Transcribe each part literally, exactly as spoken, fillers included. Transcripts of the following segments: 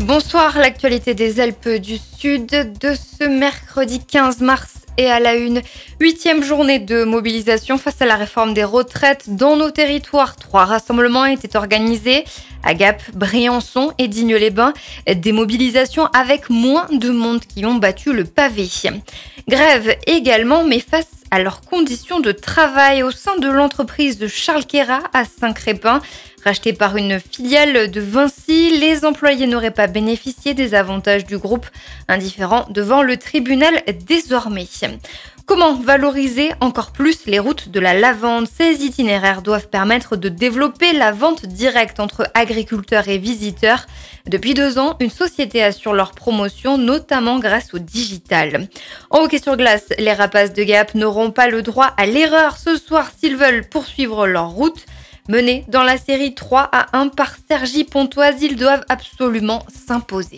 Bonsoir, l'actualité des Alpes du Sud de ce mercredi quinze mars est à la une. Huitième journée de mobilisation face à la réforme des retraites dans nos territoires. Trois rassemblements étaient organisés à Gap, Briançon et Digne-les-Bains. Des mobilisations avec moins de monde qui ont battu le pavé. Grève également, mais face à leurs conditions de travail au sein de l'entreprise de Charles Queyras à Saint-Crépin. Rachetée par une filiale de Vinci, les employés n'auraient pas bénéficié des avantages du groupe, indifférent devant le tribunal désormais. Comment valoriser encore plus les routes de la lavande ? Ces itinéraires doivent permettre de développer la vente directe entre agriculteurs et visiteurs. Depuis deux ans, une société assure leur promotion, notamment grâce au digital. En hockey sur glace, les Rapaces de Gap n'auront pas le droit à l'erreur ce soir s'ils veulent poursuivre leur route. Menés dans la série trois à un par Cergy-Pontoise, ils doivent absolument s'imposer.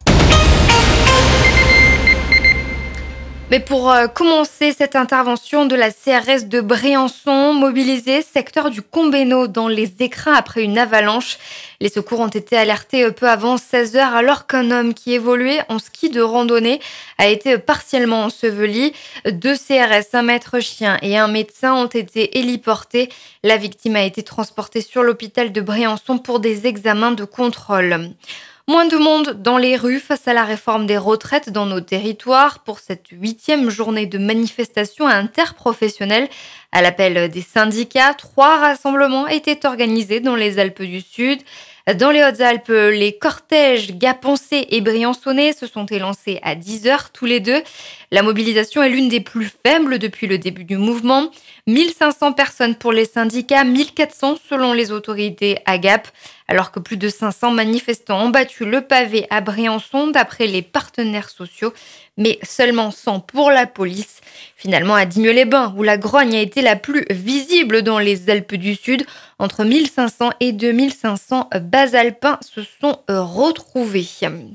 Mais pour euh, commencer cette intervention de la C R S de Briançon, mobilisée secteur du Combéno dans les écrins après une avalanche. Les secours ont été alertés peu avant seize heures alors qu'un homme qui évoluait en ski de randonnée a été partiellement enseveli. Deux C R S, un maître chien et un médecin ont été héliportés. La victime a été transportée sur l'hôpital de Briançon pour des examens de contrôle. Moins de monde dans les rues face à la réforme des retraites dans nos territoires pour cette huitième journée de manifestation interprofessionnelle. À l'appel des syndicats, trois rassemblements étaient organisés dans les Alpes du Sud. Dans les Hautes-Alpes, les cortèges gapençais et briançonnais se sont élancés à dix heures tous les deux. La mobilisation est l'une des plus faibles depuis le début du mouvement. mille cinq cents personnes pour les syndicats, mille quatre cents selon les autorités à Gap, alors que plus de cinq cents manifestants ont battu le pavé à Briançon d'après les partenaires sociaux, mais seulement cent pour la police. Finalement, à Digne-les-Bains, où la grogne a été la plus visible dans les Alpes du Sud, entre mille cinq cents et deux mille cinq cents basalpins se sont retrouvés.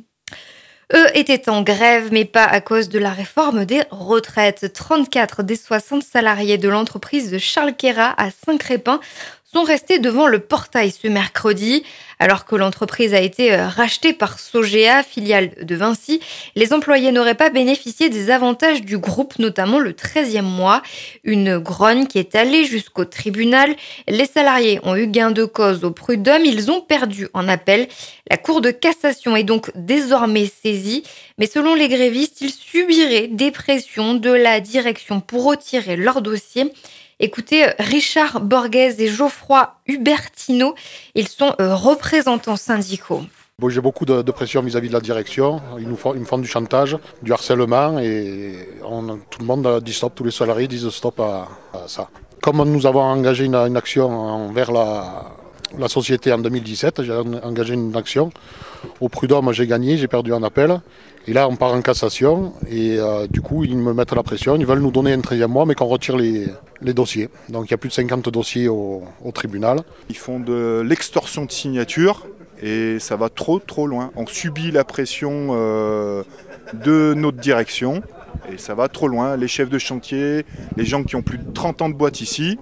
Eux étaient en grève, mais pas à cause de la réforme des retraites. trente-quatre des soixante salariés de l'entreprise de Charles Queyras à Saint-Crépin sont restés devant le portail ce mercredi. Alors que l'entreprise a été rachetée par Sogea, filiale de Vinci, les employés n'auraient pas bénéficié des avantages du groupe, notamment le treizième mois. Une grogne qui est allée jusqu'au tribunal. Les salariés ont eu gain de cause au prud'homme, ils ont perdu en appel. La Cour de cassation est donc désormais saisie, mais selon les grévistes, ils subiraient des pressions de la direction pour retirer leur dossier. Écoutez Richard Borghese et Geoffroy Hubertino, ils sont représentants syndicaux. Bon, j'ai beaucoup de, de pression vis-à-vis de la direction. Ils, nous font, ils me font du chantage, du harcèlement et on, tout le monde dit stop, tous les salariés disent stop à, à ça. Comme nous avons engagé une, une action envers la, la société en deux mille dix-sept, j'ai engagé une action. Au prud'homme, j'ai gagné, j'ai perdu en appel. Et là, on part en cassation et euh, du coup, ils me mettent la pression. Ils veulent nous donner un treizième mois, mais qu'on retire les, les dossiers. Donc, il y a plus de cinquante dossiers au, au tribunal. Ils font de l'extorsion de signature et ça va trop, trop loin. On subit la pression euh, de notre direction et ça va trop loin. Les chefs de chantier, les gens qui ont plus de trente ans de boîte ici,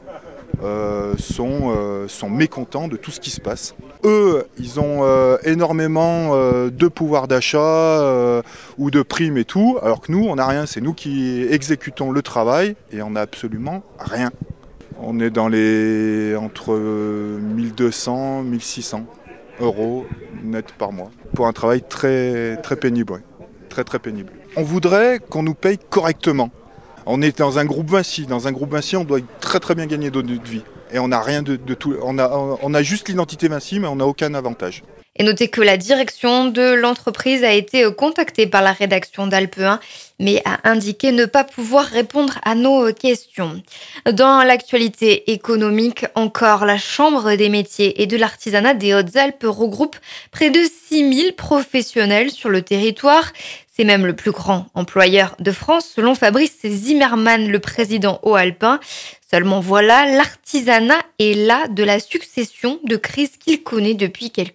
Euh, sont, euh, sont mécontents de tout ce qui se passe. Eux, ils ont euh, énormément euh, de pouvoir d'achat euh, ou de primes et tout, alors que nous, on n'a rien. C'est nous qui exécutons le travail et on n'a absolument rien. On est dans les entre mille deux cents et mille six cents euros net par mois pour un travail très, très pénible. Ouais. Très, très pénible. On voudrait qu'on nous paye correctement. On est dans un groupe Vinci. Dans un groupe Vinci, on doit très très bien gagner de notre vie. Et on n'a rien de, de tout. On a, on a juste l'identité Vinci, mais on n'a aucun avantage. Et notez que la direction de l'entreprise a été contactée par la rédaction d'Alpe un, mais a indiqué ne pas pouvoir répondre à nos questions. Dans l'actualité économique, encore, la Chambre des métiers et de l'artisanat des Hautes-Alpes regroupe près de six mille professionnels sur le territoire. C'est même le plus grand employeur de France, selon Fabrice Zimmermann, le président haut-alpin. Seulement voilà, l'artisanat est là de la succession de crises qu'il connaît depuis quelques années.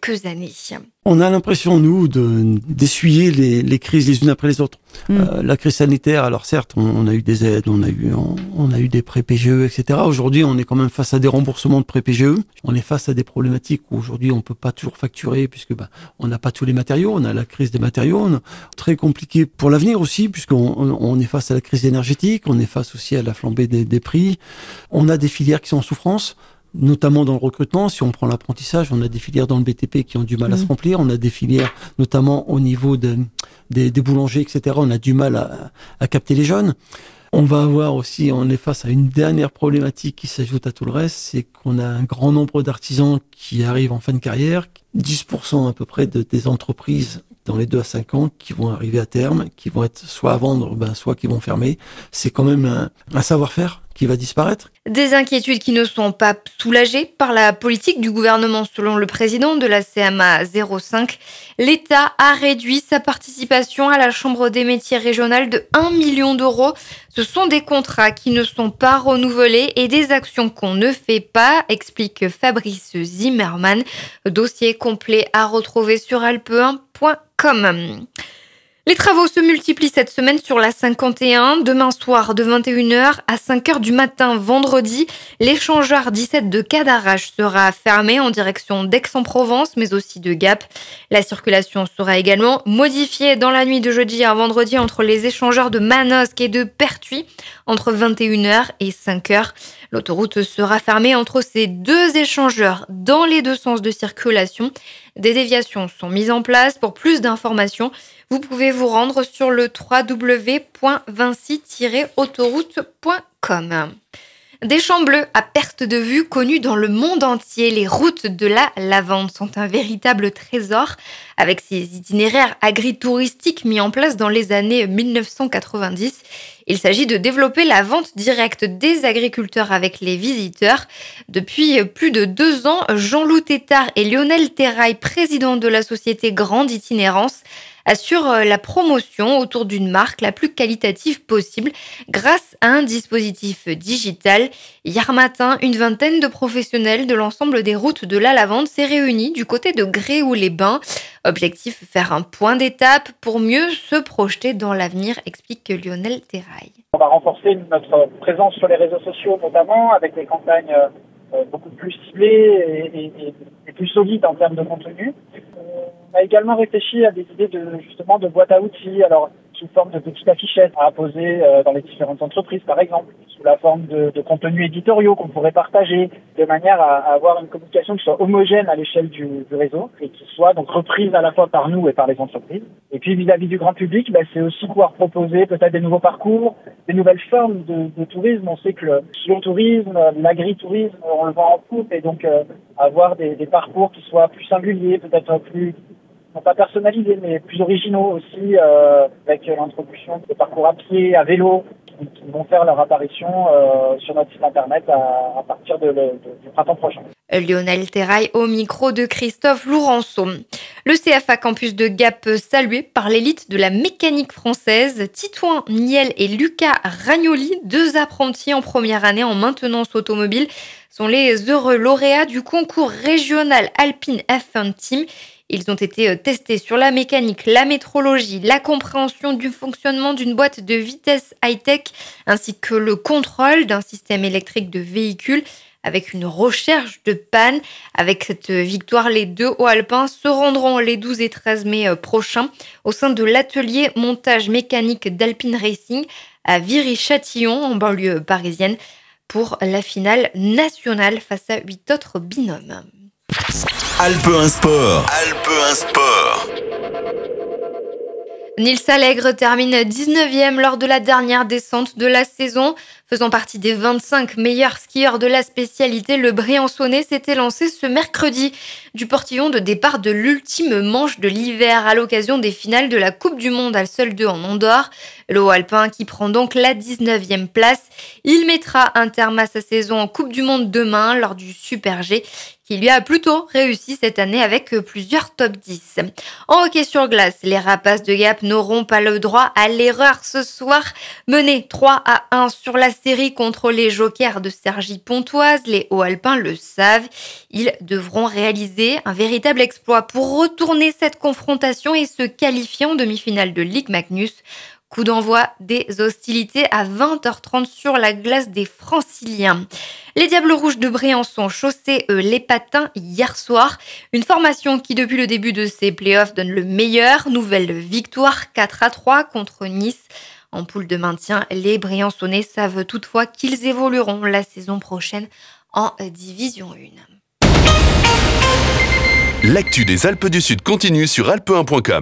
année. On a l'impression, nous, de, d'essuyer les, les crises les unes après les autres. Mmh. Euh, la crise sanitaire, alors certes, on, on a eu des aides, on a eu, on, on a eu des prêts P G E, et cetera. Aujourd'hui, on est quand même face à des remboursements de prêts P G E. On est face à des problématiques où aujourd'hui, on peut pas toujours facturer puisque bah, on n'a pas tous les matériaux. On a la crise des matériaux. On, très compliqué pour l'avenir aussi, puisqu'on on, on est face à la crise énergétique. On est face aussi à la flambée des, des prix. On a des filières qui sont en souffrance, notamment dans le recrutement. Si on prend l'apprentissage, on a des filières dans le B T P qui ont du mal à mmh. se remplir. On a des filières, notamment au niveau de, des, des boulangers, et cetera. On a du mal à, à capter les jeunes. On va avoir aussi, on est face à une dernière problématique qui s'ajoute à tout le reste, c'est qu'on a un grand nombre d'artisans qui arrivent en fin de carrière, dix pour cent à peu près de, des entreprises dans les deux à cinq ans qui vont arriver à terme, qui vont être soit à vendre, ben, soit qui vont fermer. C'est quand même un, un savoir-faire qui va disparaître. Des inquiétudes qui ne sont pas soulagées par la politique du gouvernement. Selon le président de la C M A zéro cinq, l'État a réduit sa participation à la Chambre des métiers régionale de un million d'euros. Ce sont des contrats qui ne sont pas renouvelés et des actions qu'on ne fait pas, explique Fabrice Zimmermann. Dossier complet à retrouver sur alpe un point com. Les travaux se multiplient cette semaine sur la cinquante et un. Demain soir, de vingt et une heures à cinq heures du matin, vendredi, l'échangeur dix-sept de Cadarache sera fermé en direction d'Aix-en-Provence, mais aussi de Gap. La circulation sera également modifiée dans la nuit de jeudi à vendredi entre les échangeurs de Manosque et de Pertuis, entre vingt et une heures et cinq heures. L'autoroute sera fermée entre ces deux échangeurs dans les deux sens de circulation. Des déviations sont mises en place. Pour plus d'informations, vous pouvez vous rendre sur le w w w point vinci tiret autoroute point com. Des champs bleus à perte de vue connus dans le monde entier. Les routes de la lavande sont un véritable trésor. Avec ces itinéraires agritouristiques mis en place dans les années dix-neuf cent quatre-vingt-dix, il s'agit de développer la vente directe des agriculteurs avec les visiteurs. Depuis plus de deux ans, Jean-Loup Tétard et Lionel Terrail, président de la société Grande Itinérance, assurent la promotion autour d'une marque la plus qualitative possible grâce à un dispositif digital. Hier matin, une vingtaine de professionnels de l'ensemble des routes de la lavande s'est réunie du côté de Gréoux-les-Bains. Objectif, faire un point d'étape pour mieux se projeter dans l'avenir, explique Lionel Terrail. On va renforcer notre présence sur les réseaux sociaux notamment avec des campagnes beaucoup plus ciblées et, et, et plus solides en termes de contenu. On a également réfléchi à des idées de justement de boîtes à outils, alors sous forme de petites affichettes à apposer euh, dans les différentes entreprises par exemple, sous la forme de, de contenus éditoriaux qu'on pourrait partager, de manière à, à avoir une communication qui soit homogène à l'échelle du, du réseau et qui soit donc reprise à la fois par nous et par les entreprises. Et puis vis-à-vis du grand public, bah, c'est aussi pouvoir proposer peut-être des nouveaux parcours, des nouvelles formes de, de tourisme. On sait que le slow-tourisme, l'agritourisme, on le vend en poupe et donc euh, avoir des, des parcours qui soient plus singuliers, peut-être plus non pas personnalisés, mais plus originaux aussi, euh, avec l'introduction de parcours à pied, à vélo, qui, qui vont faire leur apparition euh, sur notre site internet à, à partir de, de, du printemps prochain. Lionel Terrail au micro de Christophe Lourençon. Le C F A Campus de Gap salué par l'élite de la mécanique française. Titouan Niel et Lucas Ragnoli, deux apprentis en première année en maintenance automobile, sont les heureux lauréats du concours régional Alpine F un Team. Ils ont été testés sur la mécanique, la métrologie, la compréhension du fonctionnement d'une boîte de vitesse high-tech, ainsi que le contrôle d'un système électrique de véhicule, avec une recherche de panne. Avec cette victoire, les deux hauts alpins se rendront les douze et treize mai prochains au sein de l'atelier montage mécanique d'Alpine Racing à Viry-Châtillon, en banlieue parisienne, pour la finale nationale face à huit autres binômes. Alpe un Sport. Alpe un Sport. Nils Allègre termine dix-neuvième lors de la dernière descente de la saison. Faisant partie des vingt-cinq meilleurs skieurs de la spécialité, le Briançonnais s'était lancé ce mercredi du portillon de départ de l'ultime manche de l'hiver à l'occasion des finales de la Coupe du Monde à Seul deux en Andorre. Le Haut Alpin qui prend donc la dix-neuvième place. Il mettra un terme à sa saison en Coupe du Monde demain lors du Super G qui lui a plutôt réussi cette année avec plusieurs top dix. En hockey sur glace, les Rapaces de Gap n'auront pas le droit à l'erreur ce soir. Menés trois à un sur la série contre les Jokers de Cergy-Pontoise, les Hauts-Alpins le savent. Ils devront réaliser un véritable exploit pour retourner cette confrontation et se qualifier en demi-finale de Ligue Magnus. Coup d'envoi des hostilités à vingt heures trente sur la glace des Franciliens. Les Diables Rouges de Briançon chaussaient eux les patins hier soir. Une formation qui depuis le début de ses playoffs donne le meilleur. Nouvelle victoire quatre à trois contre Nice. En poule de maintien, les Briançonnais savent toutefois qu'ils évolueront la saison prochaine en Division un. L'actu des Alpes du Sud continue sur alpe un point com.